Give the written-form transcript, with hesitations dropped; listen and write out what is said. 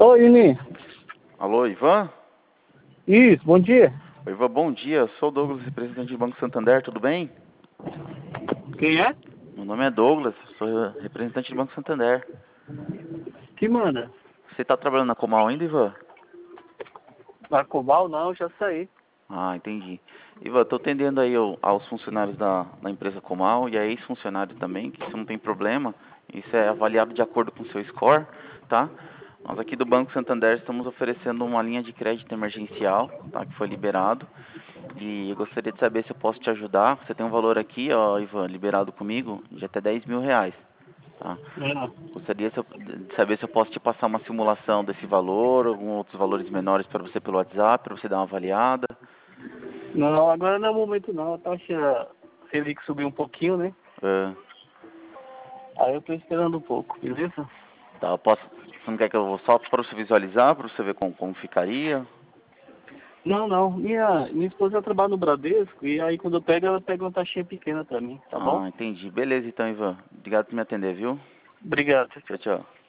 Oi, Ini. Alô, Ivan? Isso, bom dia. Oi, Ivan, bom dia. Sou o Douglas, representante do Banco Santander, tudo bem? Quem é? Meu nome é Douglas, sou representante do Banco Santander. Que manda? Você está trabalhando na Comal ainda, Ivan? Na Cobal não, já saí. Ah, entendi. Ivan, estou atendendo aí aos funcionários da empresa Comal e a ex-funcionários também, que isso não tem problema. Isso é avaliado de acordo com o seu score, tá? Nós aqui do Banco Santander estamos oferecendo uma linha de crédito emergencial, tá? Que foi liberado. E eu gostaria de saber se eu posso te ajudar. Você tem um valor aqui, ó, Ivan, liberado comigo, de até R$ 10.000, tá? Gostaria de saber se eu posso te passar uma simulação desse valor, alguns outros valores menores para você pelo WhatsApp, para você dar uma avaliada. Não, agora não é o momento não. A taxa Selic subiu um pouquinho, né? Aí eu tô esperando um pouco, beleza? Tá, eu posso. Você não quer que eu só para você visualizar, para você ver como ficaria? Não, não. Minha esposa trabalha no Bradesco e aí quando eu pego, ela pega uma taxinha pequena pra mim, tá bom? Ah, entendi. Beleza então, Ivan. Obrigado por me atender, viu? Obrigado, tchau, Tchau, tchau. tchau.